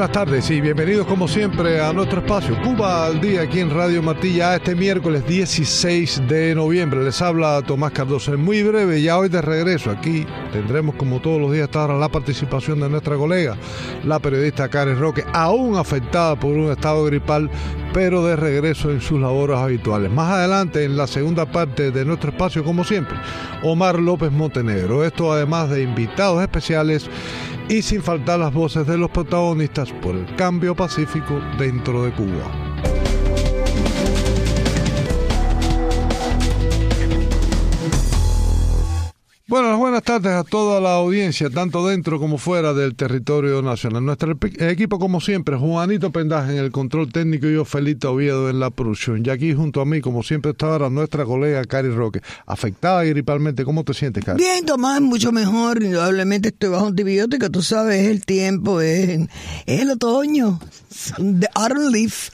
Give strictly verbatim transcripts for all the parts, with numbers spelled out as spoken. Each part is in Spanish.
buenas tardes y bienvenidos como siempre a nuestro espacio Cuba al Día aquí en Radio Martilla este miércoles dieciséis de noviembre. Les habla Tomás Cardoso. En muy breve, ya hoy de regreso aquí tendremos como todos los días hasta ahora la participación de nuestra colega, la periodista Karen Roque, aún afectada por un estado gripal, pero de regreso en sus labores habituales. Más adelante, en la segunda parte de nuestro espacio, como siempre, Omar López Montenegro. Esto además de invitados especiales y sin faltar las voces de los protagonistas por el cambio pacífico dentro de Cuba. Bueno, buenas tardes a toda la audiencia, tanto dentro como fuera del territorio nacional. Nuestro equipo, como siempre, Juanito Pendaje en el control técnico y yo, Felito Oviedo, en la producción. Y aquí junto a mí, como siempre, está ahora nuestra colega Cari Roque, afectada gripalmente. ¿Cómo te sientes, Cari? Bien, Tomás, mucho mejor. Indudablemente estoy bajo antibiótico. Tú sabes, es el tiempo, es, es el otoño. The autumn leaf.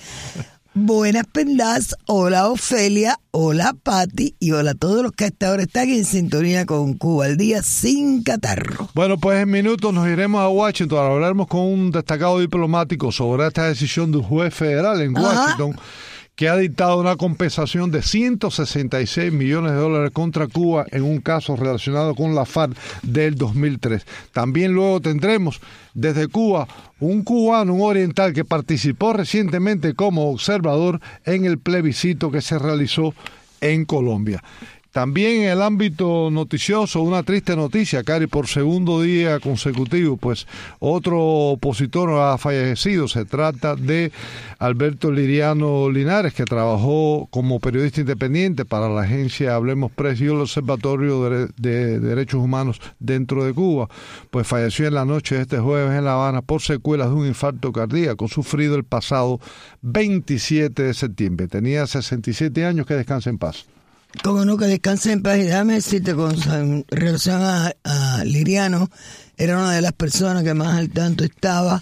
Buenas pendas, hola Ofelia, hola Patti y hola a todos los que hasta ahora están en sintonía con Cuba al Día sin catarro. Bueno, pues en minutos nos iremos a Washington, hablaremos con un destacado diplomático sobre esta decisión de un juez federal en Washington. Ajá. Que ha dictado una compensación de ciento sesenta y seis millones de dólares contra Cuba en un caso relacionado con la FARC del dos mil tres. También luego tendremos desde Cuba un cubano, un oriental que participó recientemente como observador en el plebiscito que se realizó en Colombia. También en el ámbito noticioso, una triste noticia, Cari, por segundo día consecutivo, pues otro opositor ha fallecido. Se trata de Alberto Liriano Linares, que trabajó como periodista independiente para la agencia Hablemos Press y el Observatorio de, de Derechos Humanos dentro de Cuba. Pues falleció en la noche de este jueves en La Habana por secuelas de un infarto cardíaco sufrido el pasado veintisiete de septiembre. Tenía sesenta y siete años, que descanse en paz. Como no, que descanse en paz. Y déjame decirte, con relación a, a Liriano, era una de las personas que más al tanto estaba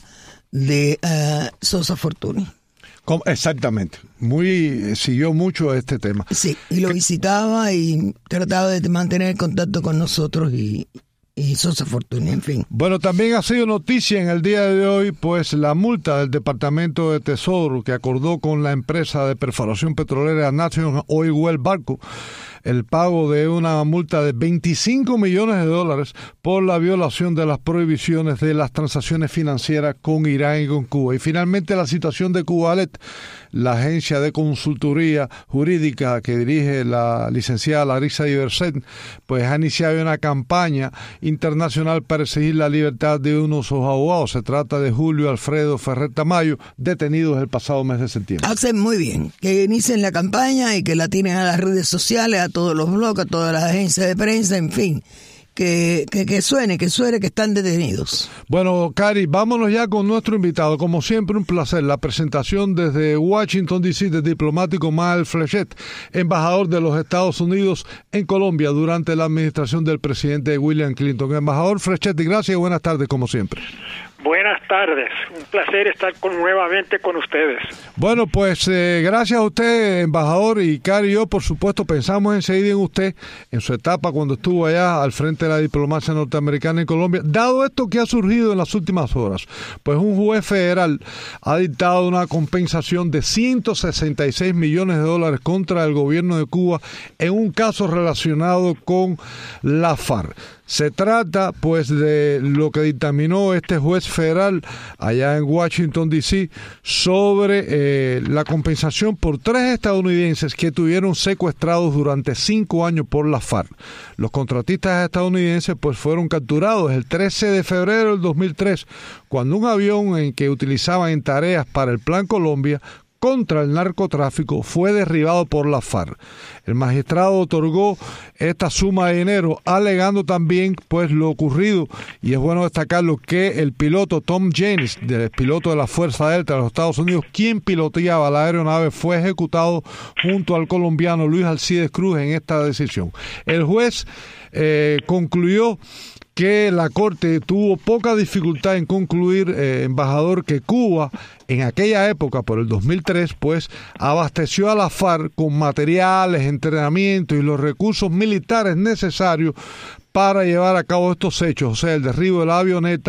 de uh, Sosa Fortuny. Exactamente, muy siguió mucho este tema. Sí, y lo visitaba y trataba de mantener contacto con nosotros y... y Sosa Fortuny, en fin. Bueno, también ha sido noticia en el día de hoy, pues la multa del Departamento de Tesoro que acordó con la empresa de perforación petrolera National Oil Well Barco el pago de una multa de veinticinco millones de dólares por la violación de las prohibiciones de las transacciones financieras con Irán y con Cuba. Y finalmente la situación de Cubalet, la agencia de consultoría jurídica que dirige la licenciada Larissa Diverset, pues ha iniciado una campaña internacional para exigir la libertad de uno de sus abogados. Se trata de Julio Alfredo Ferrer Tamayo, detenidos el pasado mes de septiembre. Hacen muy bien que inicien la campaña y que la tienen a las redes sociales, a todos los blogs, a todas las agencias de prensa, en fin. Que, que, que suene, que suene que están detenidos. Bueno, Cari, vámonos ya con nuestro invitado. Como siempre, un placer. La presentación desde Washington, D C del diplomático Mael Frechet, embajador de los Estados Unidos en Colombia durante la administración del presidente William Clinton. Embajador Frechet, gracias y buenas tardes, como siempre. Buenas tardes, un placer estar con, nuevamente con ustedes. Bueno, pues eh, gracias a usted, embajador, y Cari y yo, por supuesto, pensamos enseguida en usted, en su etapa cuando estuvo allá al frente de la diplomacia norteamericana en Colombia. Dado esto que ha surgido en las últimas horas, pues un juez federal ha dictado una compensación de ciento sesenta y seis millones de dólares contra el gobierno de Cuba en un caso relacionado con la FARC. Se trata, pues, de lo que dictaminó este juez federal allá en Washington, D C sobre eh, la compensación por tres estadounidenses que tuvieron secuestrados durante cinco años por la FARC. Los contratistas estadounidenses, pues, fueron capturados el trece de febrero del dos mil tres, cuando un avión en que utilizaban en tareas para el Plan Colombia contra el narcotráfico fue derribado por la FARC. El magistrado otorgó esta suma de dinero, alegando también pues lo ocurrido, y es bueno destacarlo, que el piloto Tom Jennings, del piloto de la Fuerza Delta de los Estados Unidos, quien piloteaba la aeronave, fue ejecutado junto al colombiano Luis Alcides Cruz en esta decisión. El juez eh, concluyó que la Corte tuvo poca dificultad en concluir, eh, embajador, que Cuba en aquella época, por el dos mil tres, pues abasteció a la FARC con materiales, entrenamiento y los recursos militares necesarios para llevar a cabo estos hechos, o sea, el derribo de la avioneta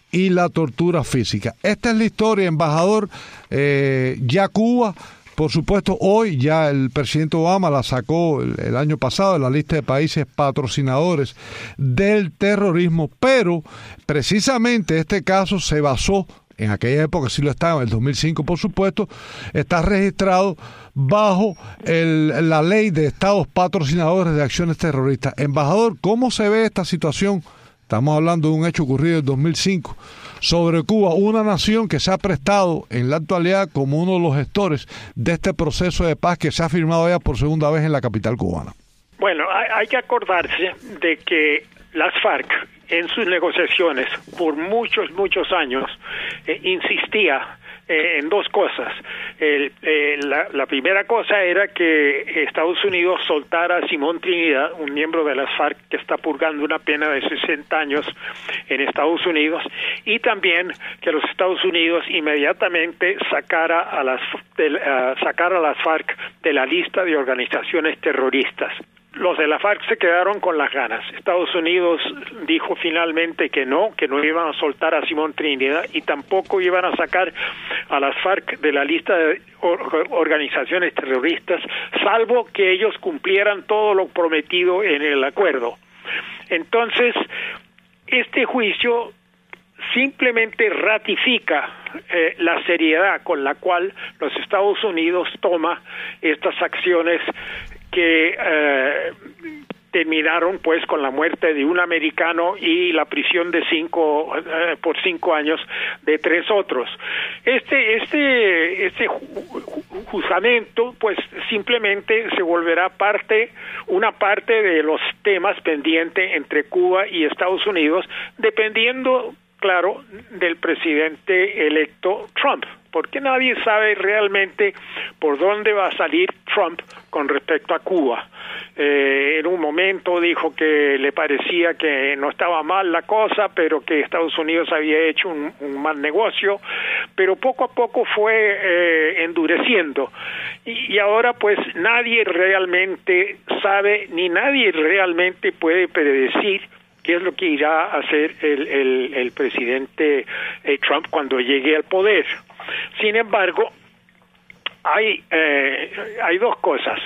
y la tortura física. Esta es la historia, embajador. Eh, ya Cuba, por supuesto, hoy ya el presidente Obama la sacó el, el año pasado de la lista de países patrocinadores del terrorismo, pero precisamente este caso se basó, en aquella época sí lo estaba, en el dos mil cinco por supuesto, está registrado bajo el, la ley de estados patrocinadores de acciones terroristas. Embajador, ¿cómo se ve esta situación? Estamos hablando de un hecho ocurrido en dos mil cinco sobre Cuba, una nación que se ha prestado en la actualidad como uno de los gestores de este proceso de paz que se ha firmado ya por segunda vez en la capital cubana. Bueno, hay, hay que acordarse de que las FARC en sus negociaciones por muchos, muchos años eh, insistía eh, en dos cosas. El, eh, la, la primera cosa era que Estados Unidos soltara a Simón Trinidad, un miembro de las FARC que está purgando una pena de sesenta años en Estados Unidos, y también que los Estados Unidos inmediatamente sacara a las de, uh, sacara a las FARC de la lista de organizaciones terroristas. Los de la FARC se quedaron con las ganas. Estados Unidos dijo finalmente que no, que no iban a soltar a Simón Trinidad y tampoco iban a sacar a las FARC de la lista de organizaciones terroristas, salvo que ellos cumplieran todo lo prometido en el acuerdo. Entonces, este juicio simplemente ratifica eh, la seriedad con la cual los Estados Unidos toma estas acciones que eh, terminaron pues con la muerte de un americano y la prisión de cinco eh, por cinco años de tres otros. Este este este juzgamiento pues simplemente se volverá parte una parte de los temas pendientes entre Cuba y Estados Unidos, dependiendo, claro, del presidente electo Trump, porque nadie sabe realmente por dónde va a salir Trump con respecto a Cuba. Eh, en un momento dijo que le parecía que no estaba mal la cosa, pero que Estados Unidos había hecho un, un mal negocio, pero poco a poco fue eh, endureciendo. Y, y ahora pues nadie realmente sabe, ni nadie realmente puede predecir qué es lo que irá a hacer el, el, el presidente eh, Trump cuando llegue al poder. Sin embargo, hay eh, hay dos cosas.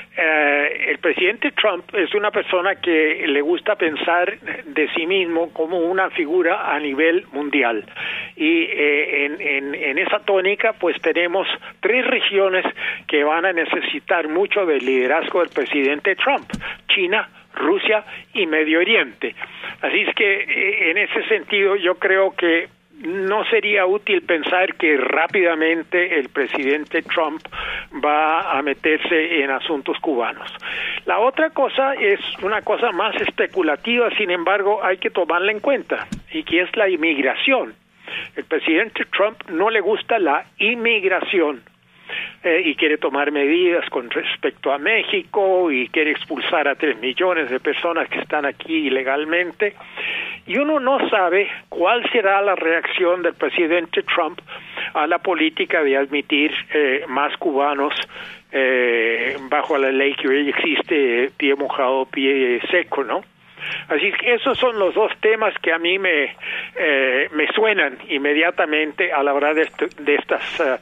Eh, el presidente Trump es una persona que le gusta pensar de sí mismo como una figura a nivel mundial. Y eh, en, en, en esa tónica, pues tenemos tres regiones que van a necesitar mucho del liderazgo del presidente Trump: China, Rusia y Medio Oriente. Así es que eh, en ese sentido yo creo que no sería útil pensar que rápidamente el presidente Trump va a meterse en asuntos cubanos. La otra cosa es una cosa más especulativa, sin embargo hay que tomarla en cuenta, y que es la inmigración. El presidente Trump no le gusta la inmigración. Eh, y quiere tomar medidas con respecto a México y quiere expulsar a tres millones de personas que están aquí ilegalmente, y uno no sabe cuál será la reacción del presidente Trump a la política de admitir eh, más cubanos eh, bajo la ley que hoy existe, pie mojado, pie seco, ¿no? Así que esos son los dos temas que a mí me eh, me suenan inmediatamente a la hora de, esto, de estas uh,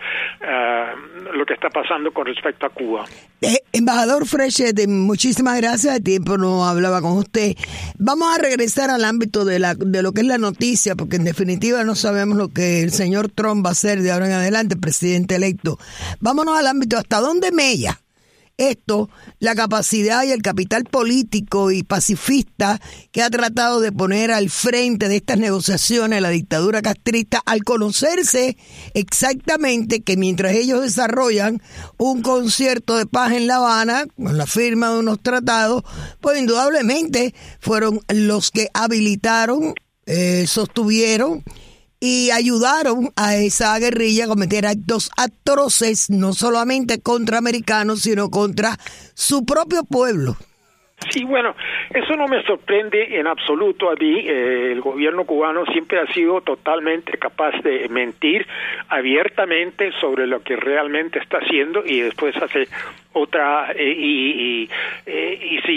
uh, lo que está pasando con respecto a Cuba. Eh, embajador Frechette, muchísimas gracias. De tiempo no hablaba con usted. Vamos a regresar al ámbito de la de lo que es la noticia, porque en definitiva no sabemos lo que el señor Trump va a hacer de ahora en adelante, presidente electo. Vámonos al ámbito hasta dónde mella esto, la capacidad y el capital político y pacifista que ha tratado de poner al frente de estas negociaciones la dictadura castrista, al conocerse exactamente que mientras ellos desarrollan un concierto de paz en La Habana, con la firma de unos tratados, pues indudablemente fueron los que habilitaron, eh, sostuvieron y ayudaron a esa guerrilla a cometer actos atroces, no solamente contra americanos, sino contra su propio pueblo. Sí, bueno, eso no me sorprende en absoluto a mí. Eh, el gobierno cubano siempre ha sido totalmente capaz de mentir abiertamente sobre lo que realmente está haciendo y después hace otra eh, y, y, eh, y seguir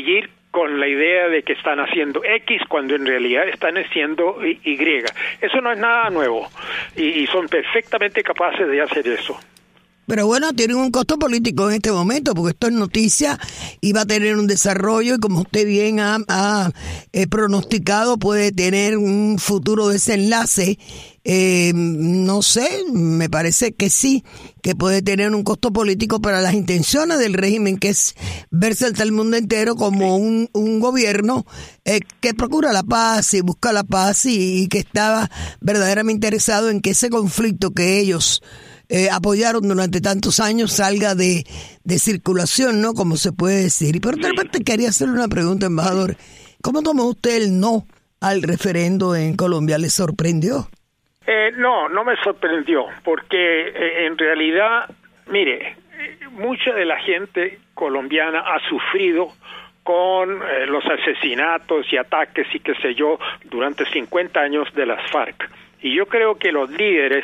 con la idea de que están haciendo X cuando en realidad están haciendo Y. Eso no es nada nuevo y, y son perfectamente capaces de hacer eso. Pero bueno, tienen un costo político en este momento, porque esto es noticia y va a tener un desarrollo y como usted bien ha, ha eh, pronosticado, puede tener un futuro desenlace. Eh, no sé, me parece que sí, que puede tener un costo político para las intenciones del régimen, que es verse ante el mundo entero como un, un gobierno eh, que procura la paz y busca la paz y, y que estaba verdaderamente interesado en que ese conflicto que ellos Eh, apoyaron durante tantos años salga de, de circulación, ¿no? Como se puede decir. Y por otra parte, quería hacerle una pregunta, embajador. ¿Cómo tomó usted el no al referendo en Colombia? ¿Le sorprendió? Eh, no, no me sorprendió, porque eh, en realidad, mire, eh, mucha de la gente colombiana ha sufrido con eh, los asesinatos y ataques y qué sé yo durante cincuenta años de las FARC. Y yo creo que los líderes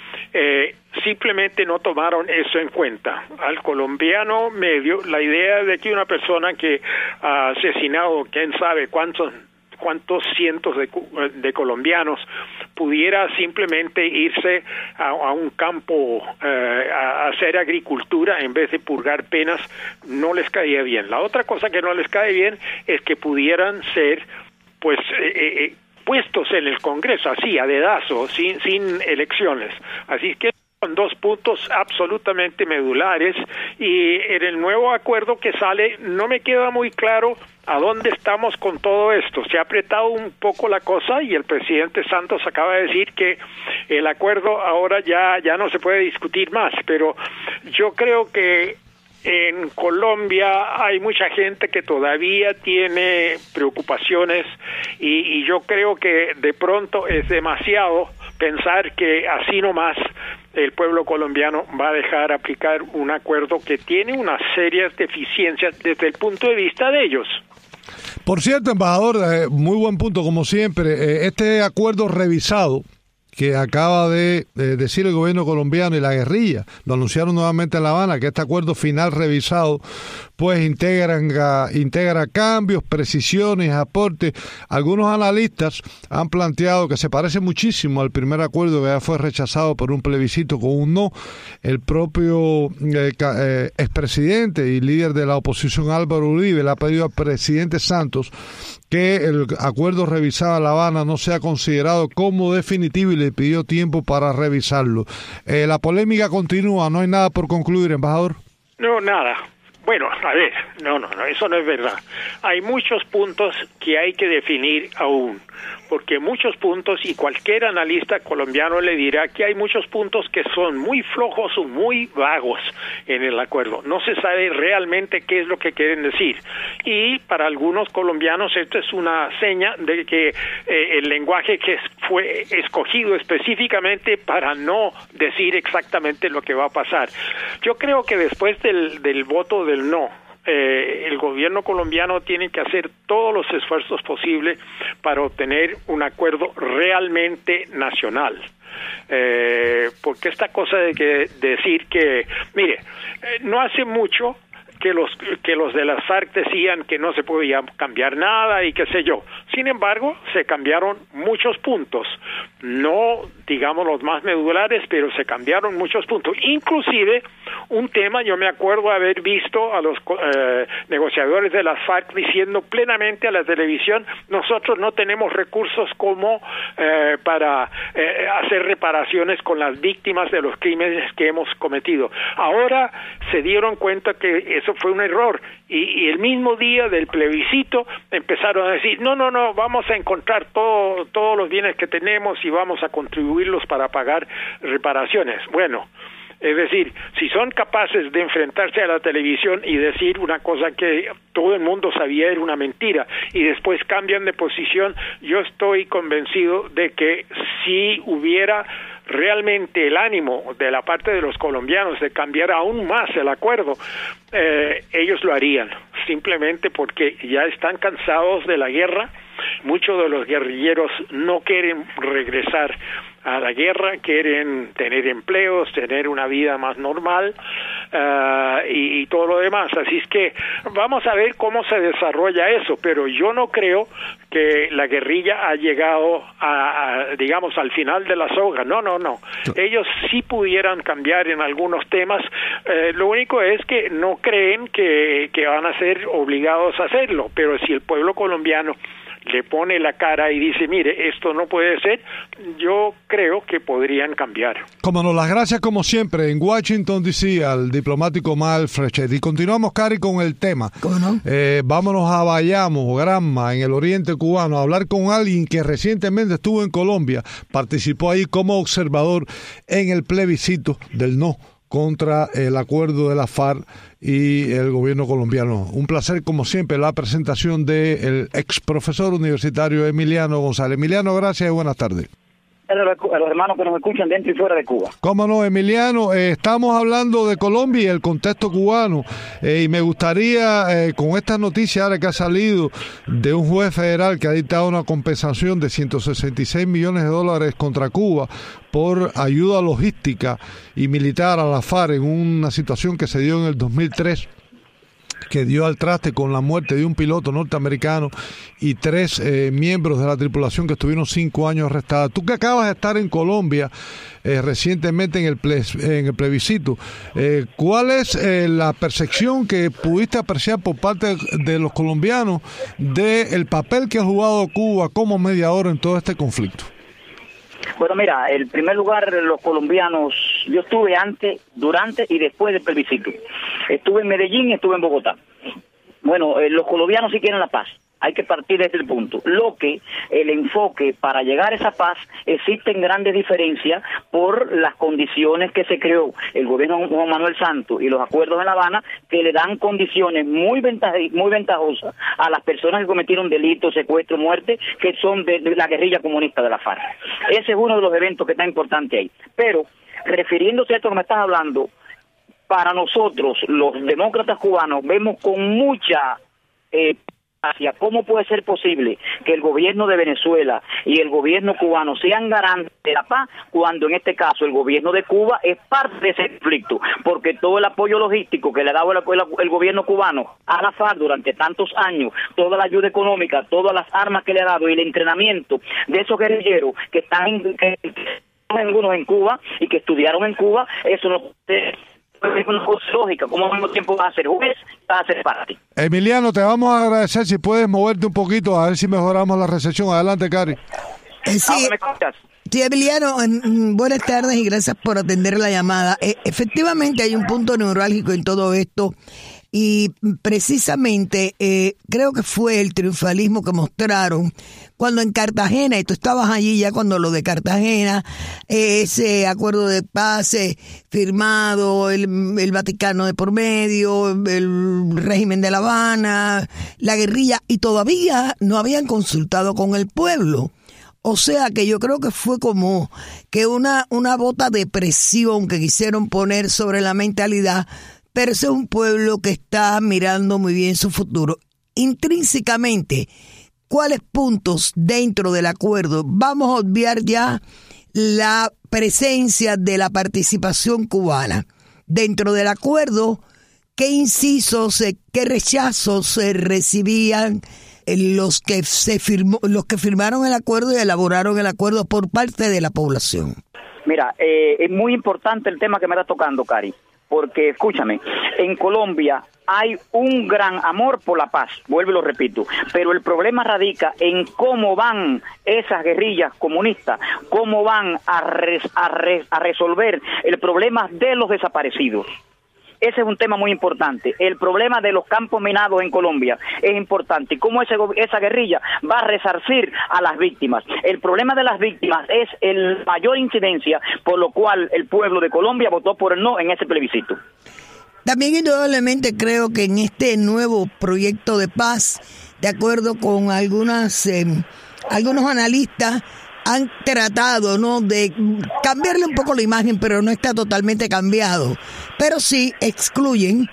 Eh, simplemente no tomaron eso en cuenta. Al colombiano medio, la idea de que una persona que ha asesinado quién sabe cuántos cuántos cientos de, de colombianos pudiera simplemente irse a, a un campo eh, a hacer agricultura en vez de purgar penas, no les caía bien. La otra cosa que no les cae bien es que pudieran ser pues eh, eh, puestos en el Congreso, así, a dedazo, sin, sin elecciones. Así que son dos puntos absolutamente medulares y en el nuevo acuerdo que sale no me queda muy claro a dónde estamos con todo esto. Se ha apretado un poco la cosa y el presidente Santos acaba de decir que el acuerdo ahora ya, ya no se puede discutir más, pero yo creo que en Colombia hay mucha gente que todavía tiene preocupaciones y, y yo creo que de pronto es demasiado pensar que así nomás el pueblo colombiano va a dejar aplicar un acuerdo que tiene unas serias deficiencias desde el punto de vista de ellos. Por cierto, embajador, eh, muy buen punto como siempre. Eh, este acuerdo revisado que acaba de eh, decir el gobierno colombiano y la guerrilla, lo anunciaron nuevamente en La Habana, que este acuerdo final revisado pues integran, uh, integra cambios, precisiones, aportes. Algunos analistas han planteado que se parece muchísimo al primer acuerdo que ya fue rechazado por un plebiscito con un no. El propio eh, eh, expresidente y líder de la oposición Álvaro Uribe le ha pedido al presidente Santos que el acuerdo revisado en La Habana no sea considerado como definitivo y le pidió tiempo para revisarlo. Eh, la polémica continúa, no hay nada por concluir, embajador. No, nada. Bueno, a ver, no, no, no, eso no es verdad. Hay muchos puntos que hay que definir aún, porque muchos puntos, y cualquier analista colombiano le dirá que hay muchos puntos que son muy flojos o muy vagos en el acuerdo. No se sabe realmente qué es lo que quieren decir. Y para algunos colombianos esto es una seña de que eh, el lenguaje que fue escogido específicamente para no decir exactamente lo que va a pasar. Yo creo que después del, del voto del no, Eh, el gobierno colombiano tiene que hacer todos los esfuerzos posibles para obtener un acuerdo realmente nacional. Eh, porque esta cosa de que decir que, mire, eh, no hace mucho que los que los de las FARC decían que no se podía cambiar nada y qué sé yo. Sin embargo, se cambiaron muchos puntos, no digamos los más medulares, pero se cambiaron muchos puntos. Inclusive, un tema, yo me acuerdo haber visto a los eh, negociadores de las FARC diciendo plenamente a la televisión, nosotros no tenemos recursos como eh, para eh, hacer reparaciones con las víctimas de los crímenes que hemos cometido. Ahora se dieron cuenta que eso fue un error y, y el mismo día del plebiscito empezaron a decir, no, no, no, vamos a encontrar todo, todos los bienes que tenemos y vamos a contribuirlos para pagar reparaciones. Bueno, es decir, si son capaces de enfrentarse a la televisión y decir una cosa que todo el mundo sabía era una mentira y después cambian de posición, yo estoy convencido de que si hubiera realmente el ánimo de la parte de los colombianos de cambiar aún más el acuerdo, eh, ellos lo harían, simplemente porque ya están cansados de la guerra. Muchos de los guerrilleros no quieren regresar a la guerra, quieren tener empleos, tener una vida más normal uh, y, y todo lo demás. Así es que vamos a ver cómo se desarrolla eso, pero yo no creo que la guerrilla ha llegado a, a digamos, al final de la soga. No, no, no. Ellos sí pudieran cambiar en algunos temas. Eh, lo único es que no creen que, que van a ser obligados a hacerlo, pero si el pueblo colombiano le pone la cara y dice, mire, esto no puede ser, yo creo que podrían cambiar. Como no, las gracias como siempre en Washington, D C al diplomático Mal Frechet. Y continuamos, Cari, con el tema. ¿Cómo no? Eh, vámonos a Bayamo, Granma, en el oriente cubano, a hablar con alguien que recientemente estuvo en Colombia, participó ahí como observador en el plebiscito del no contra el acuerdo de la FARC y el gobierno colombiano. Un placer, como siempre, la presentación del ex profesor universitario Emiliano González. Emiliano, gracias y buenas tardes. A los, a los hermanos que nos escuchan dentro y fuera de Cuba. Cómo no, Emiliano, eh, estamos hablando de Colombia y el contexto cubano, eh, y me gustaría, eh, con esta noticia ahora que ha salido de un juez federal que ha dictado una compensación de ciento sesenta y seis millones de dólares contra Cuba por ayuda logística y militar a la FARC en una situación que se dio en el dos mil tres, que dio al traste con la muerte de un piloto norteamericano y tres eh, miembros de la tripulación que estuvieron cinco años arrestados. Tú que acabas de estar en Colombia eh, recientemente en el, ple, en el plebiscito, eh, ¿cuál es eh, la percepción que pudiste apreciar por parte de los colombianos del papel que ha jugado Cuba como mediador en todo este conflicto? Bueno, mira, en primer lugar, los colombianos, yo estuve antes, durante y después del plebiscito. Estuve en Medellín y estuve en Bogotá. Bueno, eh, los colombianos sí quieren la paz. Hay que partir desde el punto. Lo que el enfoque para llegar a esa paz, existen grandes diferencias por las condiciones que se creó el gobierno de Juan Manuel Santos y los acuerdos de La Habana, que le dan condiciones muy ventaj- muy ventajosas a las personas que cometieron delitos, secuestro, muerte, que son de, de la guerrilla comunista de la FARC. Ese es uno de los eventos que está importante ahí. Pero, refiriéndose a esto que me estás hablando, para nosotros, los demócratas cubanos, vemos con mucha eh, hacia cómo puede ser posible que el gobierno de Venezuela y el gobierno cubano sean garantes de la paz, cuando en este caso el gobierno de Cuba es parte de ese conflicto, porque todo el apoyo logístico que le ha dado el, el, el gobierno cubano a la FARC durante tantos años, toda la ayuda económica, todas las armas que le ha dado y el entrenamiento de esos guerrilleros que están en, que, algunos en Cuba y que estudiaron en Cuba, eso no es una cosa lógica. ¿Cómo al mismo tiempo va a ser juez, va a ser parte? Emiliano, te vamos a agradecer si puedes moverte un poquito a ver si mejoramos la recepción. Adelante, Cari. Eh, sí, ¿me escuchas? Sí, Emiliano, en, buenas tardes y gracias por atender la llamada. Eh, efectivamente hay un punto neurálgico en todo esto y precisamente eh, creo que fue el triunfalismo que mostraron cuando en Cartagena, y tú estabas allí ya cuando lo de Cartagena, eh, ese acuerdo de paz eh, firmado, el, el Vaticano de por medio, el régimen de La Habana, la guerrilla, y todavía no habían consultado con el pueblo. O sea que yo creo que fue como que una, una bota de presión que quisieron poner sobre la mentalidad, pero ese es un pueblo que está mirando muy bien su futuro. Intrínsecamente, ¿cuáles puntos dentro del acuerdo? Vamos a obviar ya la presencia de la participación cubana. Dentro del acuerdo, ¿qué incisos, qué rechazos se recibían los que se firmó, los que firmaron el acuerdo y elaboraron el acuerdo por parte de la población? Mira, eh, es muy importante el tema que me está tocando, Cari, porque escúchame, en Colombia hay un gran amor por la paz, vuelvo y lo repito, pero el problema radica en cómo van esas guerrillas comunistas, cómo van a, res, a, res, a resolver el problema de los desaparecidos. Ese es un tema muy importante. El problema de los campos minados en Colombia es importante. ¿Y cómo ese, esa guerrilla va a resarcir a las víctimas? El problema de las víctimas es el mayor incidencia, por lo cual el pueblo de Colombia votó por el no en ese plebiscito. También indudablemente creo que en este nuevo proyecto de paz, de acuerdo con algunas eh, algunos analistas, han tratado, ¿no?, de cambiarle un poco la imagen, pero no está totalmente cambiado. Pero sí excluyen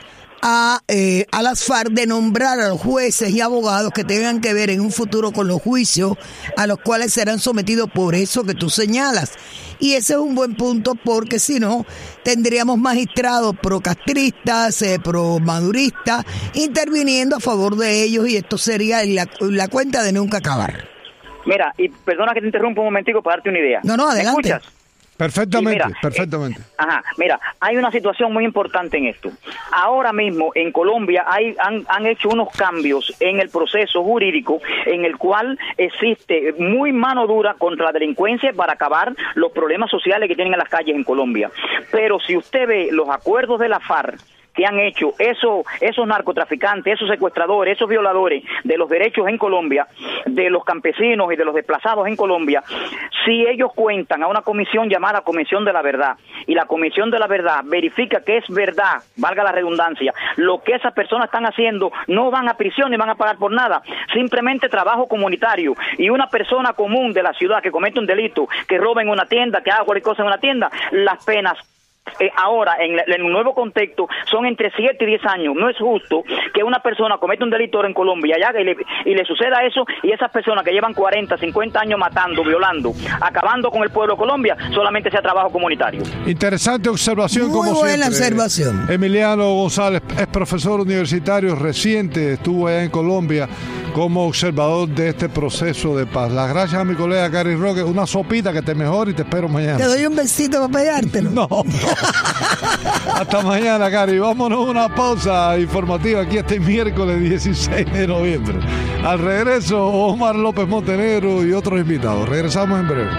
a, eh, a las FARC de nombrar a los jueces y abogados que tengan que ver en un futuro con los juicios a los cuales serán sometidos por eso que tú señalas. Y ese es un buen punto porque si no, tendríamos magistrados pro-castristas, eh, pro-maduristas, interviniendo a favor de ellos y esto sería la, la cuenta de nunca acabar. Mira, y perdona que te interrumpa un momentico para darte una idea. No, no, adelante. ¿Me escuchas? Perfectamente, mira, perfectamente. Eh, ajá, mira, hay una situación muy importante en esto. Ahora mismo en Colombia hay han, han hecho unos cambios en el proceso jurídico en el cual existe muy mano dura contra la delincuencia para acabar los problemas sociales que tienen en las calles en Colombia. Pero si usted ve los acuerdos de la FARC que han hecho esos, esos narcotraficantes, esos secuestradores, esos violadores de los derechos en Colombia, de los campesinos y de los desplazados en Colombia, si ellos cuentan a una comisión llamada Comisión de la Verdad, y la Comisión de la Verdad verifica que es verdad, valga la redundancia, lo que esas personas están haciendo, no van a prisión ni van a pagar por nada, simplemente trabajo comunitario, y una persona común de la ciudad que comete un delito, que roba en una tienda, que haga cualquier cosa en una tienda, las penas Eh, ahora, en, en un nuevo contexto, son entre siete y diez años. No es justo que una persona cometa un delito en Colombia y, haga, y, le, y le suceda eso, y esas personas que llevan cuarenta, cincuenta años matando, violando, acabando con el pueblo de Colombia, solamente sea trabajo comunitario. Interesante observación, Muy como buena siempre. observación. Emiliano González es profesor universitario reciente, estuvo allá en Colombia como observador de este proceso de paz. Las gracias a mi colega Cari Roque. Una sopita que te mejore y te espero mañana. Te doy un besito para pegártelo. No, no. Hasta mañana, Cari. Vámonos a una pausa informativa aquí este miércoles dieciséis de noviembre. Al regreso, Omar López Montenegro y otros invitados. Regresamos en breve.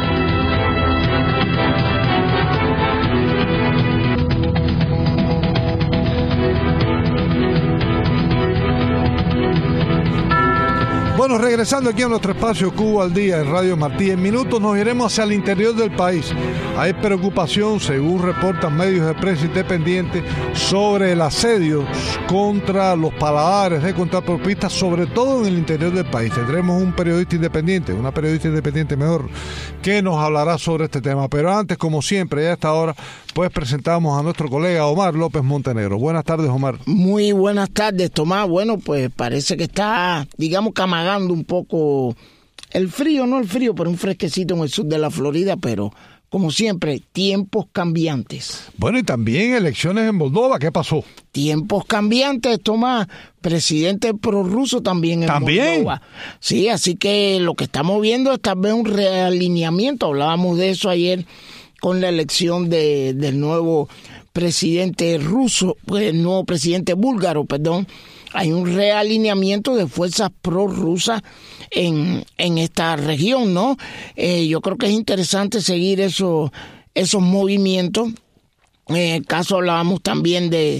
Bueno, regresando aquí a nuestro espacio Cuba al Día en Radio Martí, en minutos nos iremos hacia el interior del país. Hay preocupación, según reportan medios de prensa independientes, sobre el asedio contra los paladares de contrapropistas, sobre todo en el interior del país. Tendremos un periodista independiente, una periodista independiente mejor, que nos hablará sobre este tema. Pero antes, como siempre, ya a esta hora, pues presentamos a nuestro colega Omar López Montenegro. Buenas tardes, Omar. Muy buenas tardes, Tomás. Bueno, pues parece que está, digamos, camagando un poco el frío, no el frío, pero un fresquecito en el sur de la Florida, pero como siempre, tiempos cambiantes. Bueno, y también elecciones en Moldova, ¿qué pasó? Tiempos cambiantes, Tomás, presidente prorruso también en ¿También? Moldova. Sí, así que lo que estamos viendo es tal vez un realineamiento, hablábamos de eso ayer con la elección de, del nuevo presidente ruso, pues el nuevo presidente búlgaro, perdón. Hay un realineamiento de fuerzas prorrusas en, en esta región, ¿no? Eh, yo creo que es interesante seguir esos, esos movimientos. En el caso hablábamos también de,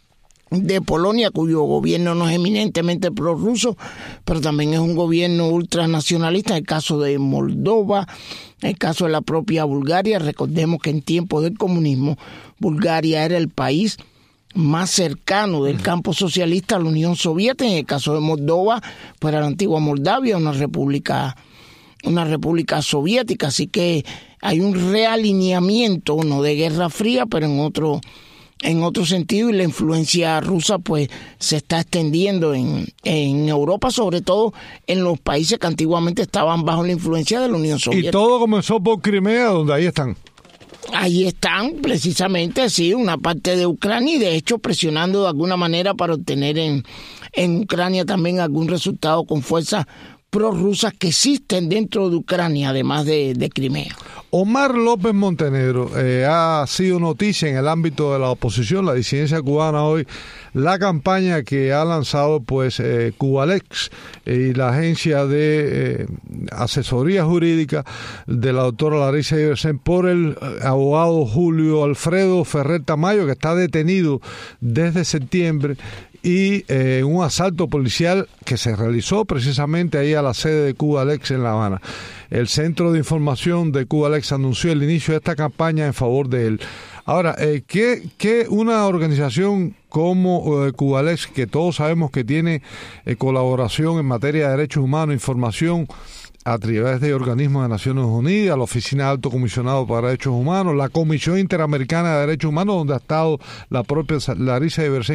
de Polonia, cuyo gobierno no es eminentemente prorruso, pero también es un gobierno ultranacionalista. En el caso de Moldova, en el caso de la propia Bulgaria, recordemos que en tiempos del comunismo, Bulgaria era el país más cercano del campo socialista a la Unión Soviética. En el caso de Moldova, pues era la antigua Moldavia, una república, una república soviética, así que hay un realineamiento, no de Guerra Fría, pero en otro, en otro sentido, y la influencia rusa pues se está extendiendo en, en Europa, sobre todo en los países que antiguamente estaban bajo la influencia de la Unión Soviética. Y todo comenzó por Crimea, donde ahí están. Ahí están, precisamente, sí, una parte de Ucrania, y de hecho presionando de alguna manera para obtener en, en Ucrania también algún resultado con fuerzas prorrusas que existen dentro de Ucrania, además de, de Crimea. Omar López Montenegro, eh, ha sido noticia en el ámbito de la oposición, la disidencia cubana hoy, la campaña que ha lanzado pues eh, Cubalex eh, y la agencia de eh, asesoría jurídica de la doctora Larissa Iversen por el abogado Julio Alfredo Ferrer Tamayo, que está detenido desde septiembre y eh, un asalto policial que se realizó precisamente ahí a la sede de Cubalex en La Habana. El Centro de Información de Cubalex anunció el inicio de esta campaña en favor de él. Ahora, eh, ¿qué, qué una organización como eh, Cubalex, que todos sabemos que tiene eh, colaboración en materia de derechos humanos, información a través de organismos de Naciones Unidas, la Oficina de Alto Comisionado para Derechos Humanos, la Comisión Interamericana de Derechos Humanos, donde ha estado la propia Larissa Iversen,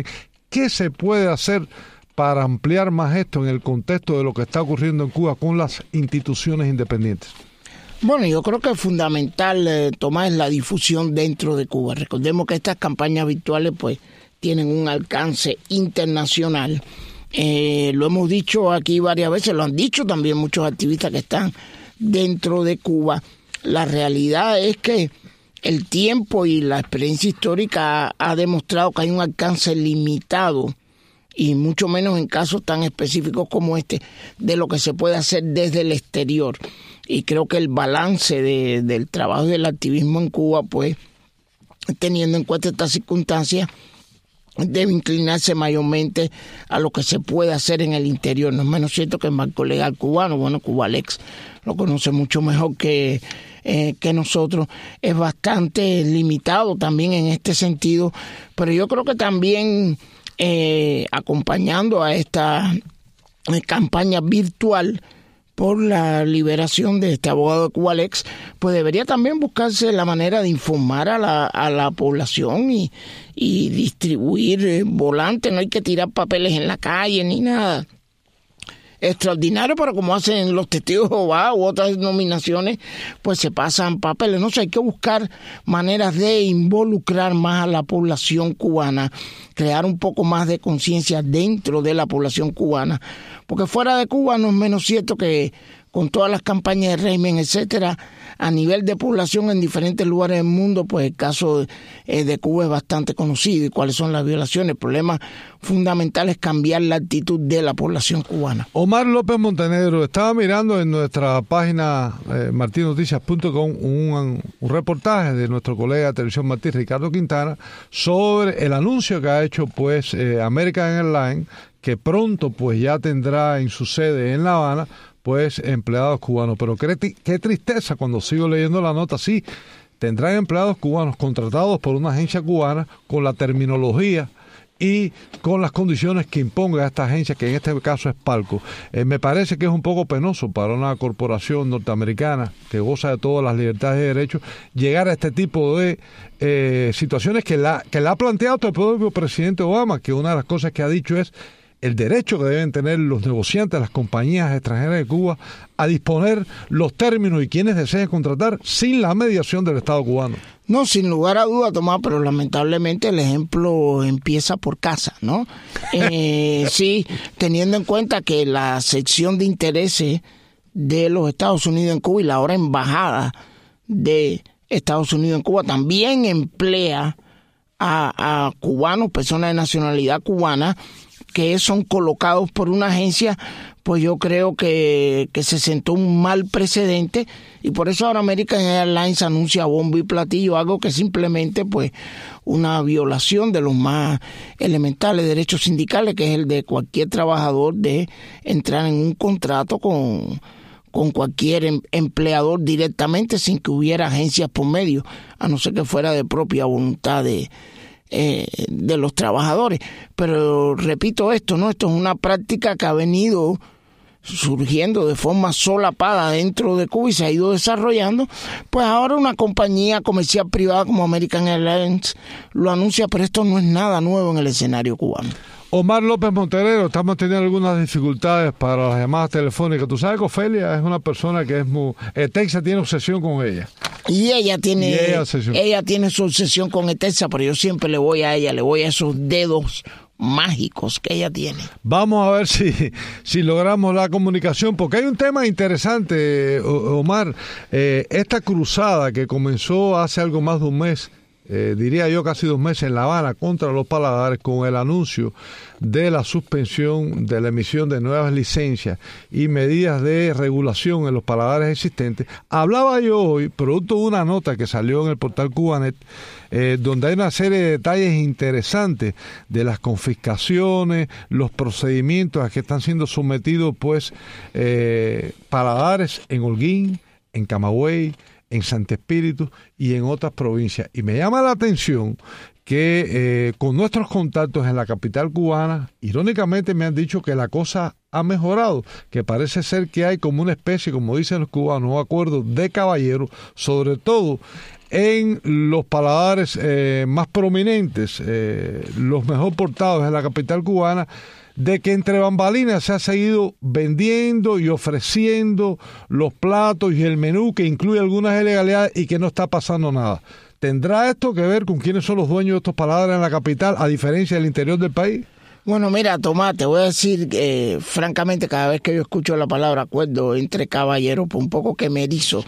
¿Qué se puede hacer para ampliar más esto en el contexto de lo que está ocurriendo en Cuba con las instituciones independientes? Bueno, yo creo que es fundamental, eh, Tomás, la difusión dentro de Cuba. Recordemos que estas campañas virtuales pues tienen un alcance internacional. Eh, lo hemos dicho aquí varias veces, lo han dicho también muchos activistas que están dentro de Cuba. La realidad es que el tiempo y la experiencia histórica ha, ha demostrado que hay un alcance limitado, y mucho menos en casos tan específicos como este, de lo que se puede hacer desde el exterior. Y creo que el balance de, del trabajo del activismo en Cuba, pues, teniendo en cuenta estas circunstancias, debe inclinarse mayormente a lo que se puede hacer en el interior. No es menos cierto que el marco legal cubano, bueno, Cubalex lo conoce mucho mejor que, eh, que nosotros, es bastante limitado también en este sentido, pero yo creo que también eh, acompañando a esta eh, campaña virtual por la liberación de este abogado de Cubalex, pues debería también buscarse la manera de informar a la, a la población y, y distribuir eh, volantes. No hay que tirar papeles en la calle ni nada extraordinario, pero como hacen los testigos de Jehová u otras denominaciones, pues se pasan papeles. No sé, hay que buscar maneras de involucrar más a la población cubana, crear un poco más de conciencia dentro de la población cubana, porque fuera de Cuba no es menos cierto que con todas las campañas de régimen, etcétera, a nivel de población en diferentes lugares del mundo, pues el caso de, de Cuba es bastante conocido y cuáles son las violaciones. El problema fundamental es cambiar la actitud de la población cubana. Omar López Montenegro, estaba mirando en nuestra página eh, martin noticias punto com un, un reportaje de nuestro colega de Televisión Martí, Ricardo Quintana, sobre el anuncio que ha hecho pues eh, American Airlines, que pronto pues ya tendrá en su sede en La Habana pues empleados cubanos. Pero qué, qué tristeza cuando sigo leyendo la nota. Sí, tendrán empleados cubanos contratados por una agencia cubana con la terminología y con las condiciones que imponga esta agencia, que en este caso es Palco. Eh, me parece que es un poco penoso para una corporación norteamericana que goza de todas las libertades y derechos llegar a este tipo de eh, situaciones que la, que la ha planteado el propio presidente Obama, que una de las cosas que ha dicho es el derecho que deben tener los negociantes, las compañías extranjeras de Cuba, a disponer los términos y quienes deseen contratar sin la mediación del Estado cubano. No, sin lugar a duda, Tomás, pero lamentablemente el ejemplo empieza por casa, ¿no? Eh, sí, teniendo en cuenta que la sección de intereses de los Estados Unidos en Cuba y la ahora embajada de Estados Unidos en Cuba también emplea a, a cubanos, personas de nacionalidad cubana, que son colocados por una agencia, pues yo creo que, que se sentó un mal precedente, y por eso ahora American Airlines anuncia bombo y platillo algo que simplemente pues una violación de los más elementales derechos sindicales, que es el de cualquier trabajador de entrar en un contrato con, con cualquier em, empleador directamente sin que hubiera agencias por medio, a no ser que fuera de propia voluntad de Eh, de los trabajadores. Pero repito esto, ¿no? Esto es una práctica que ha venido surgiendo de forma solapada dentro de Cuba y se ha ido desarrollando. Pues ahora una compañía comercial privada como American Airlines lo anuncia, pero esto no es nada nuevo en el escenario cubano. Omar López Montenegro, estamos teniendo algunas dificultades para las llamadas telefónicas. Tú sabes que Ofelia es una persona que es muy... Etexa tiene obsesión con ella. Y ella tiene, y ella, ella tiene su obsesión con Etexa, pero yo siempre le voy a ella, le voy a esos dedos mágicos que ella tiene. Vamos a ver si, si logramos la comunicación, porque hay un tema interesante, Omar. Eh, esta cruzada que comenzó hace algo más de un mes, Eh, diría yo casi dos meses en La Habana contra los paladares, con el anuncio de la suspensión de la emisión de nuevas licencias y medidas de regulación en los paladares existentes. Hablaba yo hoy, producto de una nota que salió en el portal Cubanet, eh, donde hay una serie de detalles interesantes de las confiscaciones, los procedimientos a que están siendo sometidos pues eh, paladares en Holguín, en Camagüey, en Santo Espíritu y en otras provincias. Y me llama la atención que eh, con nuestros contactos en la capital cubana, irónicamente me han dicho que la cosa ha mejorado, que parece ser que hay como una especie, como dicen los cubanos, un acuerdo de caballeros, sobre todo en los paladares eh, más prominentes, eh, los mejor portados en la capital cubana, de que entre bambalinas se ha seguido vendiendo y ofreciendo los platos y el menú que incluye algunas ilegalidades y que no está pasando nada. ¿Tendrá esto que ver con quiénes son los dueños de estos paladares en la capital, a diferencia del interior del país? Bueno, mira, Tomás, te voy a decir, eh, francamente, cada vez que yo escucho la palabra acuerdo entre caballeros, pues un poco que me erizo.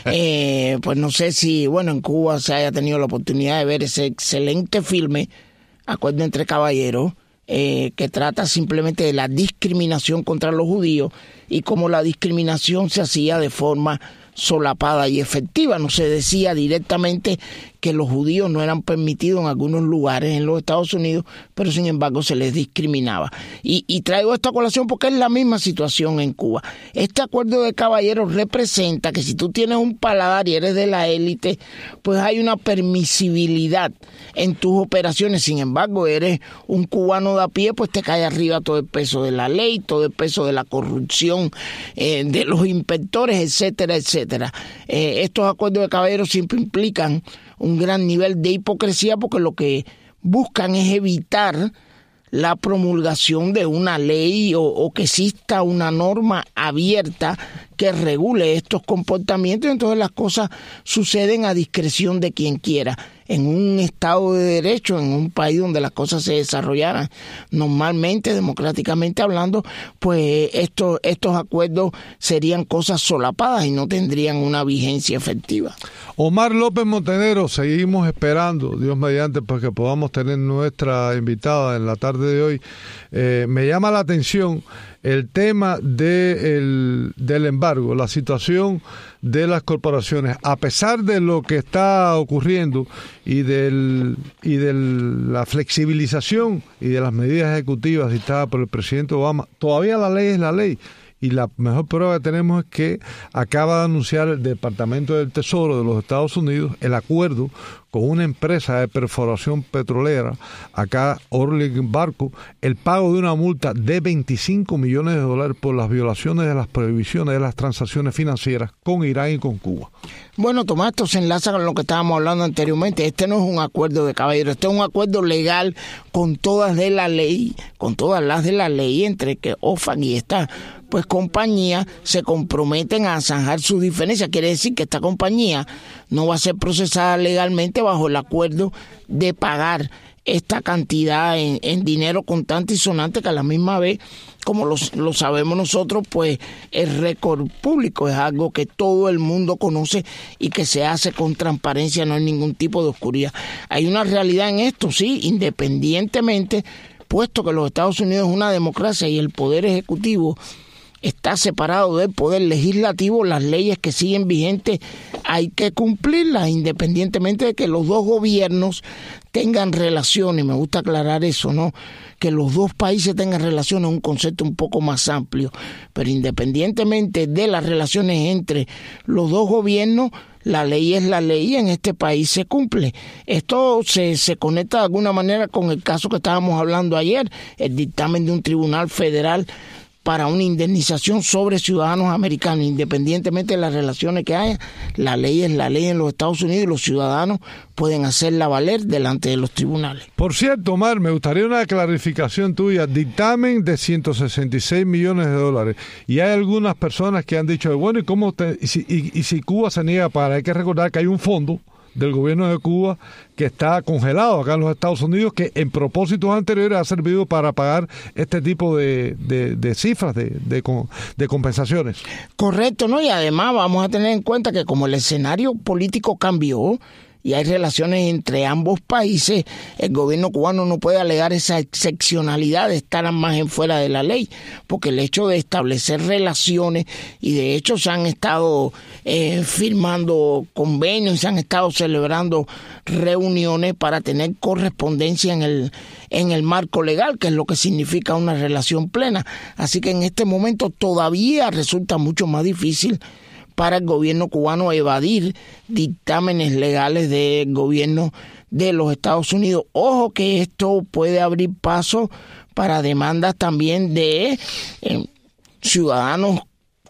Eh, pues no sé si, bueno, en Cuba se haya tenido la oportunidad de ver ese excelente filme, Acuerdo entre Caballeros, eh, que trata simplemente de la discriminación contra los judíos y cómo la discriminación se hacía de forma solapada y efectiva. No se decía directamente que los judíos no eran permitidos en algunos lugares en los Estados Unidos, pero sin embargo se les discriminaba. Y, y traigo esta colación porque es la misma situación en Cuba. Este acuerdo de caballeros representa que si tú tienes un paladar y eres de la élite, pues hay una permisibilidad en tus operaciones. Sin embargo, eres un cubano de a pie, pues te cae arriba todo el peso de la ley, todo el peso de la corrupción, eh, de los inspectores, etcétera, etcétera. Eh, estos acuerdos de caballeros siempre implican un gran nivel de hipocresía porque lo que buscan es evitar la promulgación de una ley o, o que exista una norma abierta que regule estos comportamientos. Entonces las cosas suceden a discreción de quien quiera. En un Estado de Derecho, en un país donde las cosas se desarrollaran normalmente, democráticamente hablando, pues estos, estos acuerdos serían cosas solapadas y no tendrían una vigencia efectiva. Omar López Montenegro, seguimos esperando, Dios mediante, pues que podamos tener nuestra invitada en la tarde de hoy. Eh, me llama la atención el tema de el, del embargo, la situación de las corporaciones, a pesar de lo que está ocurriendo y del y de la flexibilización y de las medidas ejecutivas dictadas por el presidente Obama, todavía la ley es la ley. Y la mejor prueba que tenemos es que acaba de anunciar el Departamento del Tesoro de los Estados Unidos el acuerdo con una empresa de perforación petrolera, acá Orlen Barco, el pago de una multa de veinticinco millones de dólares por las violaciones de las prohibiciones de las transacciones financieras con Irán y con Cuba. Bueno, Tomás, esto se enlaza con lo que estábamos hablando anteriormente. Este no es un acuerdo de caballeros, este es un acuerdo legal con todas de la ley, con todas las de la ley, entre que OFAC y esta pues compañía se comprometen a zanjar sus diferencias. Quiere decir que esta compañía no va a ser procesada legalmente bajo el acuerdo de pagar esta cantidad en, en dinero contante y sonante, que a la misma vez, como lo, lo sabemos nosotros, pues el récord público es algo que todo el mundo conoce y que se hace con transparencia, no hay ningún tipo de oscuridad. Hay una realidad en esto, sí, independientemente, puesto que los Estados Unidos es una democracia y el poder ejecutivo está separado del poder legislativo, las leyes que siguen vigentes hay que cumplirlas, independientemente de que los dos gobiernos tengan relaciones. Me gusta aclarar eso, ¿no? Que los dos países tengan relaciones es un concepto un poco más amplio, pero independientemente de las relaciones entre los dos gobiernos, la ley es la ley y en este país se cumple. Esto se, se conecta de alguna manera con el caso que estábamos hablando ayer, el dictamen de un tribunal federal para una indemnización sobre ciudadanos americanos, independientemente de las relaciones que haya. La ley es la ley en los Estados Unidos y los ciudadanos pueden hacerla valer delante de los tribunales. Por cierto, Omar, me gustaría una clarificación tuya. Dictamen de ciento sesenta y seis millones de dólares. Y hay algunas personas que han dicho, bueno, ¿y cómo te, y, si, y, y si Cuba se niega a pagar? Hay que recordar que hay un fondo del gobierno de Cuba que está congelado acá en los Estados Unidos, que en propósitos anteriores ha servido para pagar este tipo de, de, de cifras de, de, de compensaciones. Correcto, ¿no? Y además vamos a tener en cuenta que como el escenario político cambió y hay relaciones entre ambos países, el gobierno cubano no puede alegar esa excepcionalidad de estar más en fuera de la ley, porque el hecho de establecer relaciones, y de hecho se han estado eh, firmando convenios, se han estado celebrando reuniones para tener correspondencia en el, en el marco legal, que es lo que significa una relación plena. Así que en este momento todavía resulta mucho más difícil para el gobierno cubano evadir dictámenes legales del gobierno de los Estados Unidos. Ojo que esto puede abrir paso para demandas también de eh, ciudadanos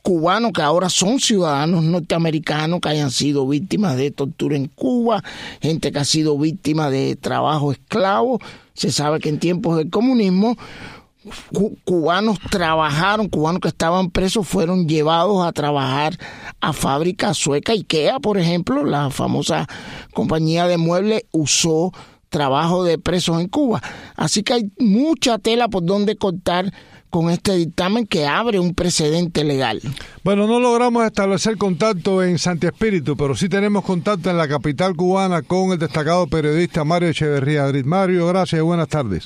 cubanos que ahora son ciudadanos norteamericanos que hayan sido víctimas de tortura en Cuba, gente que ha sido víctima de trabajo esclavo. Se sabe que en tiempos del comunismo cu- cubanos trabajaron, cubanos que estaban presos fueron llevados a trabajar a fábricas suecas. IKEA, por ejemplo, la famosa compañía de muebles, usó trabajo de presos en Cuba. Así que hay mucha tela por donde cortar con este dictamen que abre un precedente legal. Bueno, no logramos establecer contacto en Santi Espíritu, pero sí tenemos contacto en la capital cubana con el destacado periodista Mario Echeverría. Mario, gracias y buenas tardes.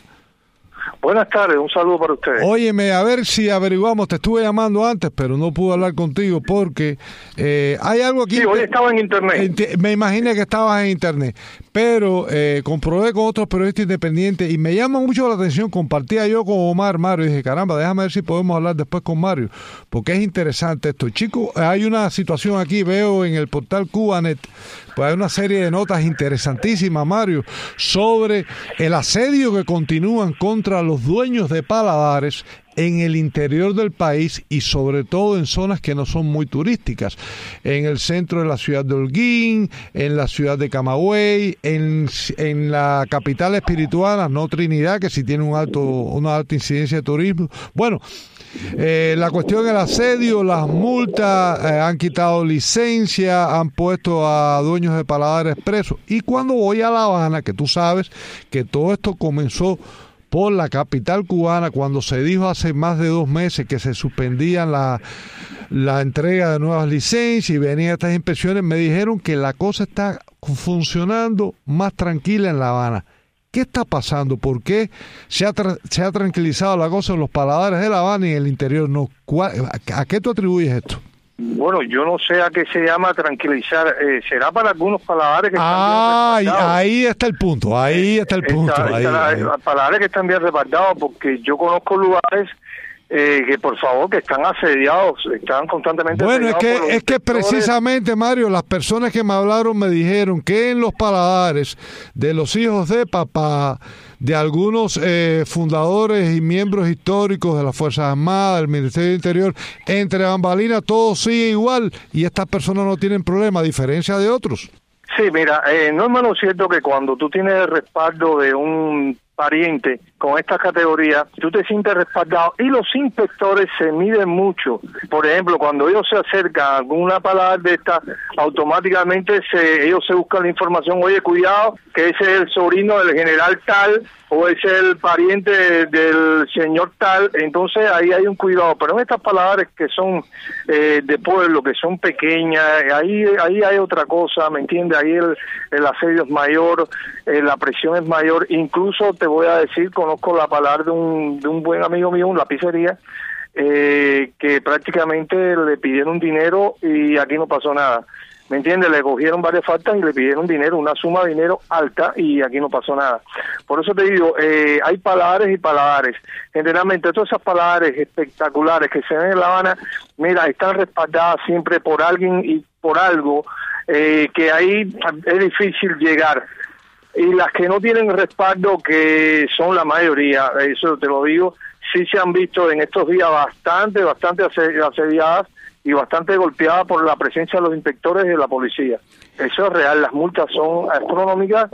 Buenas tardes, un saludo para ustedes. Óyeme, a ver si averiguamos, te estuve llamando antes, pero no pude hablar contigo porque eh, hay algo aquí... Sí, hoy estaba en internet. En, me imaginé que estabas en internet, pero eh, comprobé con otros periodistas independientes y me llama mucho la atención, compartía yo con Omar, Mario, y dije, caramba, déjame ver si podemos hablar después con Mario, porque es interesante esto. Chicos, hay una situación aquí, veo en el portal Cubanet, pues hay una serie de notas interesantísimas, Mario, sobre el asedio que continúan contra los dueños de paladares en el interior del país y sobre todo en zonas que no son muy turísticas, en el centro de la ciudad de Holguín, en la ciudad de Camagüey, en, en la capital espiritual, no Trinidad, que sí tiene un alto, una alta incidencia de turismo. Bueno, Eh, la cuestión del asedio, las multas, eh, han quitado licencia, han puesto a dueños de paladares presos. Y cuando voy a La Habana, que tú sabes que todo esto comenzó por la capital cubana, cuando se dijo hace más de dos meses que se suspendían la, la entrega de nuevas licencias y venían estas inspecciones, me dijeron que la cosa está funcionando más tranquila en La Habana. ¿Qué está pasando? ¿Por qué se ha, tra- se ha tranquilizado la cosa en los paladares de La Habana y en el interior no? ¿A qué tú atribuyes esto? Bueno, yo no sé a qué se llama tranquilizar. Eh, ¿Será para algunos paladares que ah, están bien repartados? Ahí está el punto, ahí está el punto. Está, ahí, está, ahí. Paladares que están bien repartados, porque yo conozco lugares eh, que, por favor, que están asediados, están constantemente bueno, es que por los es que precisamente, Mario, las personas que me hablaron me dijeron que en los paladares de los hijos de papá, de algunos eh, fundadores y miembros históricos de las Fuerzas Armadas, del Ministerio del Interior, entre bambalinas, todo sigue igual y estas personas no tienen problema, a diferencia de otros. Sí, mira, eh, no es menos cierto que cuando tú tienes el respaldo de un pariente con esta categoría, tú te sientes respaldado y los inspectores se miden mucho. Por ejemplo, cuando ellos se acercan a alguna palabra de esta, automáticamente se, ellos se buscan la información, oye, cuidado, que ese es el sobrino del general tal, o ese es el pariente de, del señor tal, entonces ahí hay un cuidado. Pero en estas palabras que son eh, de pueblo, que son pequeñas, ahí ahí hay otra cosa, ¿me entiendes? Ahí el, el asedio es mayor, eh, la presión es mayor, incluso te voy a decir, conozco la palabra de un, de un buen amigo mío, una pizzería, eh, que prácticamente le pidieron dinero y aquí no pasó nada. ¿Me entiendes? Le cogieron varias faltas y le pidieron dinero, una suma de dinero alta y aquí no pasó nada. Por eso te digo, eh, hay paladares y paladares. Generalmente todas esas paladares espectaculares que se ven en La Habana, mira, están respaldadas siempre por alguien y por algo eh, que ahí es difícil llegar. Y las que no tienen respaldo, que son la mayoría, eso te lo digo, sí se han visto en estos días bastante, bastante asediadas y bastante golpeada por la presencia de los inspectores y de la policía. Eso es real, las multas son astronómicas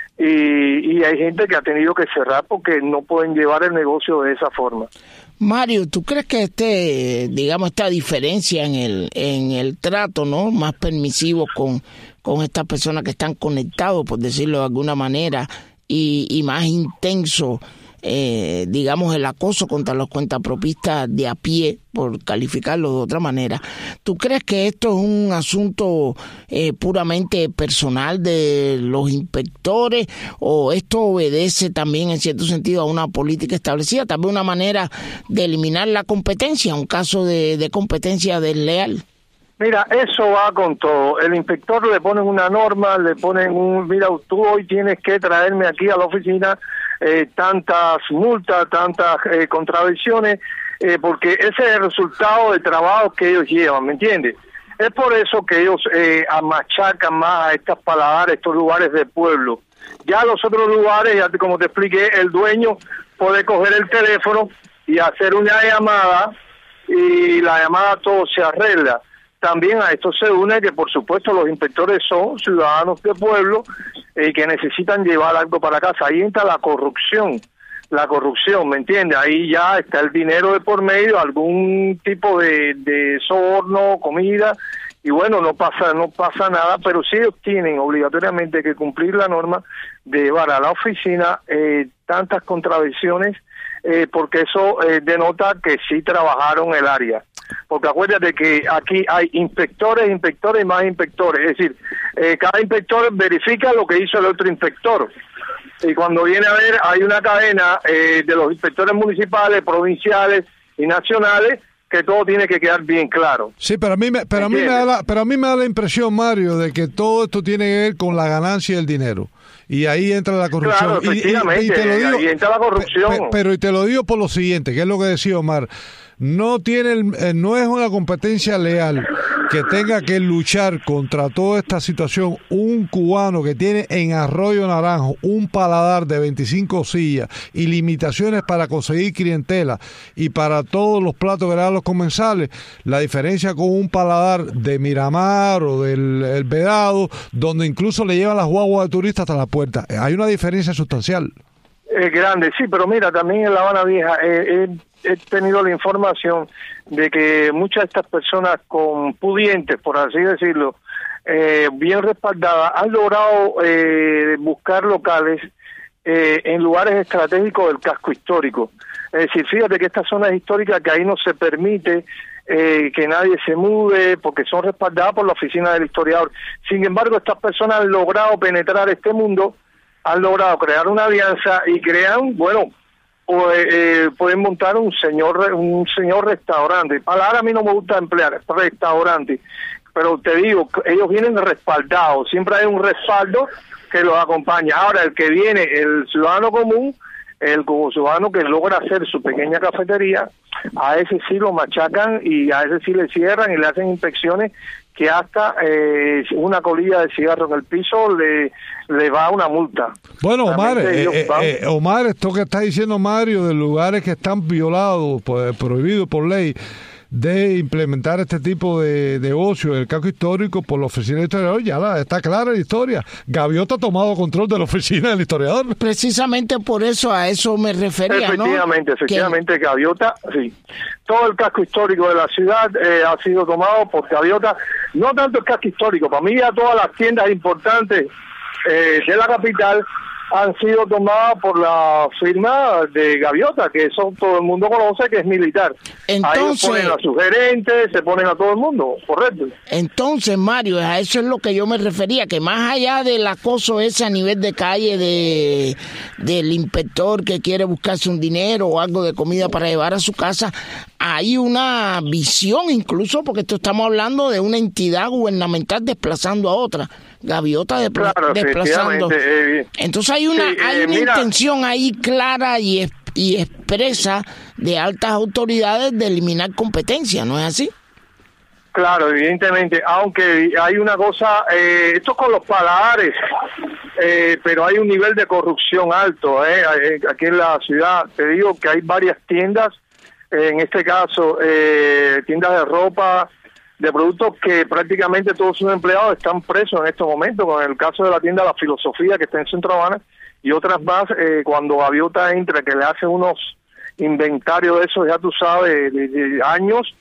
y, y hay gente que ha tenido que cerrar porque no pueden llevar el negocio de esa forma. Mario, ¿tú crees que este, digamos, esta diferencia en el en el trato, ¿no?, más permisivo con, con estas personas que están conectados, por decirlo de alguna manera, y, y más intenso, Eh, digamos, el acoso contra los cuentapropistas de a pie, por calificarlo de otra manera? ¿Tú crees que esto es un asunto eh, puramente personal de los inspectores o esto obedece también en cierto sentido a una política establecida, tal vez una manera de eliminar la competencia, un caso de, de competencia desleal? Mira, eso va con todo. El inspector le ponen una norma, le ponen un, mira, tú hoy tienes que traerme aquí a la oficina eh, tantas multas, tantas eh, contravenciones, eh, porque ese es el resultado del trabajo que ellos llevan, ¿me entiendes? Es por eso que ellos eh, amachacan más a estas paladares, estos lugares de pueblo. Ya los otros lugares, ya te, como te expliqué, el dueño puede coger el teléfono y hacer una llamada y la llamada todo se arregla. También a esto se une que, por supuesto, los inspectores son ciudadanos de pueblo y eh, que necesitan llevar algo para casa. Ahí entra la corrupción, la corrupción, ¿me entiendes? Ahí ya está el dinero de por medio, algún tipo de, de soborno, comida, y bueno, no pasa no pasa nada, pero sí ellos tienen obligatoriamente que cumplir la norma de llevar a la oficina eh, tantas contravenciones, eh, porque eso eh, denota que sí trabajaron el área. Porque acuérdate que aquí hay inspectores, inspectores y más inspectores. Es decir, eh, cada inspector verifica lo que hizo el otro inspector. Y cuando viene a ver, hay una cadena eh, de los inspectores municipales, provinciales y nacionales, que todo tiene que quedar bien claro. Sí, pero a mí me, pero a mí me da la, pero a mí me da la impresión, Mario, de que todo esto tiene que ver con la ganancia del dinero. Y ahí entra la corrupción. Claro, efectivamente, y, y, y te lo digo, ahí entra la corrupción. Pe, pe, pero y te lo digo por lo siguiente, que es lo que decía Omar. No tiene, el, eh, no es una competencia leal que tenga que luchar contra toda esta situación un cubano que tiene en Arroyo Naranjo un paladar de veinticinco sillas y limitaciones para conseguir clientela y para todos los platos que le dan los comensales. La diferencia con un paladar de Miramar o del el Vedado, donde incluso le llevan las guaguas de turistas hasta la puerta. Hay una diferencia sustancial. Es grande, sí, pero mira, también en La Habana Vieja eh, eh, he tenido la información de que muchas de estas personas con pudientes, por así decirlo, eh, bien respaldadas, han logrado eh, buscar locales eh, en lugares estratégicos del casco histórico. Es decir, fíjate que estas zonas históricas, que ahí no se permite eh, que nadie se mude, porque son respaldadas por la oficina del historiador. Sin embargo, estas personas han logrado penetrar este mundo, han logrado crear una alianza y crean, bueno, o, eh, pueden montar un señor un señor restaurante. Palabra a mí no me gusta emplear, restaurante, pero te digo, ellos vienen respaldados, siempre hay un respaldo que los acompaña. Ahora, el que viene, el ciudadano común, el ciudadano que logra hacer su pequeña cafetería, a ese sí lo machacan y a ese sí le cierran y le hacen inspecciones que hasta eh, una colilla de cigarro en el piso le, le va una multa. Bueno, Omar, eh, eh, eh, Omar, esto que está diciendo Mario, de lugares que están violados, pues, prohibidos por ley, de implementar este tipo de negocio en el casco histórico por la oficina del historiador, ya la, está clara la historia. Gaviota ha tomado control de la oficina del historiador. Precisamente por eso, a eso me refería, efectivamente, ¿no? Efectivamente, que... Gaviota, sí. Todo el casco histórico de la ciudad eh, ha sido tomado por Gaviota. No tanto el casco histórico, para mí ya todas las tiendas importantes eh, de la capital han sido tomadas por la firma de Gaviota, que eso todo el mundo conoce, que es militar. Entonces, ahí ponen a sus gerentes, se ponen a todo el mundo, correcto. Entonces, Mario, a eso es lo que yo me refería, que más allá del acoso ese a nivel de calle de del inspector que quiere buscarse un dinero o algo de comida para llevar a su casa, hay una visión incluso, porque esto estamos hablando de una entidad gubernamental desplazando a otra. Gaviota de, claro, desplazando. Eh, Entonces hay una sí, hay eh, una mira, intención ahí clara y, y expresa de altas autoridades de eliminar competencia, ¿no es así? Claro, evidentemente, aunque hay una cosa, eh, esto con los paladares, eh, pero hay un nivel de corrupción alto, eh, aquí en la ciudad. Te digo que hay varias tiendas, eh, en este caso, eh, tiendas de ropa, de productos que prácticamente todos sus empleados están presos en estos momentos, con el caso de la tienda La Filosofía, que está en Centro Habana, y otras más, eh, cuando Gaviota entra, que le hace unos inventarios de esos, ya tú sabes, de, de años,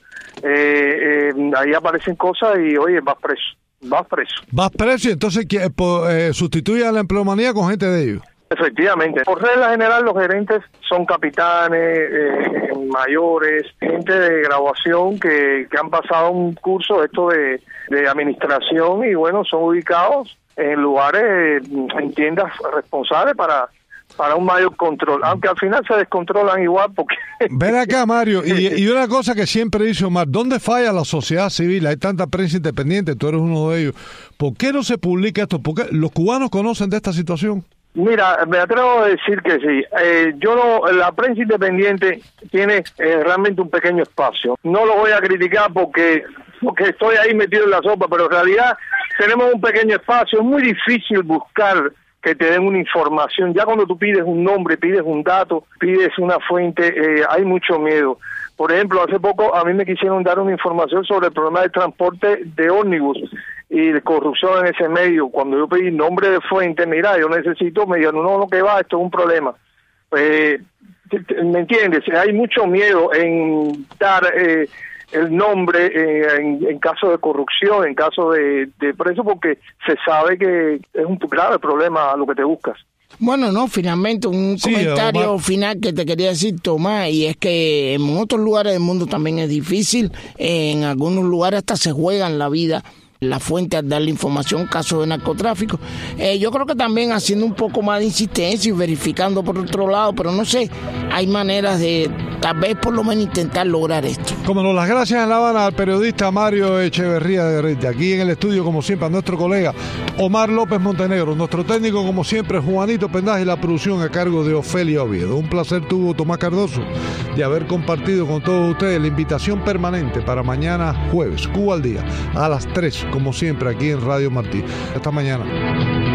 eh, eh, ahí aparecen cosas y, oye, vas preso, vas preso. Vas preso y entonces eh, sustituye a la empleomanía con gente de ellos. Efectivamente. Por regla general, los gerentes son capitanes, eh, mayores, gente de graduación que, que han pasado un curso esto de, de administración y, bueno, son ubicados en lugares, en tiendas responsables para para un mayor control, aunque al final se descontrolan igual porque... Ven acá, Mario, y, y una cosa que siempre dice Omar, ¿dónde falla la sociedad civil? Hay tanta prensa independiente, tú eres uno de ellos. ¿Por qué no se publica esto? ¿Por qué los cubanos conocen de esta situación? Mira, me atrevo a decir que sí. Eh, yo no, la prensa independiente tiene eh, realmente un pequeño espacio. No lo voy a criticar porque porque estoy ahí metido en la sopa, pero en realidad tenemos un pequeño espacio. Es muy difícil buscar que te den una información. Ya cuando tú pides un nombre, pides un dato, pides una fuente, eh, hay mucho miedo. Por ejemplo, hace poco a mí me quisieron dar una información sobre el problema del transporte de ómnibus y de corrupción en ese medio. Cuando yo pedí nombre de fuente, mira, yo necesito, me dijeron, no, no, que va, esto es un problema. Pues, ¿me entiendes? Hay mucho miedo en dar eh, el nombre eh, en, en caso de corrupción, en caso de, de preso, porque se sabe que es un grave problema a lo que te buscas. Bueno, no, finalmente un Sí, comentario Omar. final que te quería decir, Tomás, y es que en otros lugares del mundo también es difícil, en algunos lugares hasta se juegan la vida la fuente al darle información, casos de narcotráfico. Eh, yo creo que también haciendo un poco más de insistencia y verificando por otro lado, pero no sé, hay maneras de tal vez por lo menos intentar lograr esto. Como no, las gracias en La Habana al periodista Mario Echeverría de Garrite. Aquí en el estudio, como siempre, a nuestro colega Omar López Montenegro. Nuestro técnico, como siempre, Juanito Pendas, y la producción a cargo de Ofelia Oviedo. Un placer tuvo Tomás Cardoso de haber compartido con todos ustedes la invitación permanente para mañana jueves, Cuba al Día, a las tres, como siempre, aquí en Radio Martí. Hasta mañana.